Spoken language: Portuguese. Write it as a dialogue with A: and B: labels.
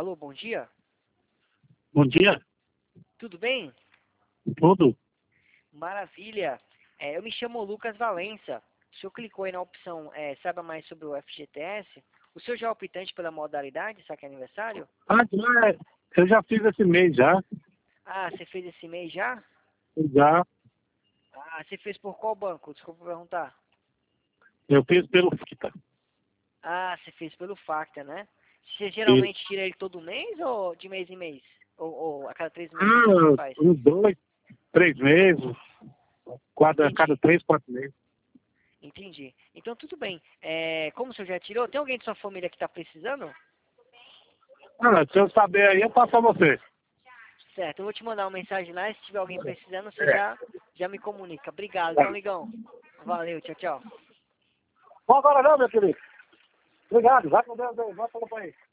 A: Alô, bom dia.
B: Bom dia,
A: Tudo bem?
B: tudo.
A: Maravilha. Eu me chamo Lucas Valença. O senhor clicou aí na opção saiba mais sobre o FGTS. O senhor já é optante pela modalidade, saque aniversário?
B: Eu já fiz esse mês já.
A: Ah, você fez esse mês já?
B: Já.
A: Ah, você fez por qual banco? Desculpa perguntar.
B: Eu fiz pelo FITA.
A: Ah, você fez pelo Facta, né? Você
B: Fiz.
A: geralmente tira ele todo mês ou de mês em mês? Ou a cada 3 meses? Como é que faz?
B: Uns 2, 3 meses. A cada
A: Entendi,
B: 3, 4 meses.
A: entendi. Então tudo bem. Como o senhor já tirou, tem alguém de sua família que está precisando?
B: Se eu saber aí, eu passo a você.
A: Certo, eu vou te mandar uma mensagem lá, e se tiver alguém precisando, você já me comunica. Obrigado, então, amigão. Valeu, tchau, tchau.
B: Não agora não, meu querido. Obrigado. Vai com Deus aí. Vai pelo país.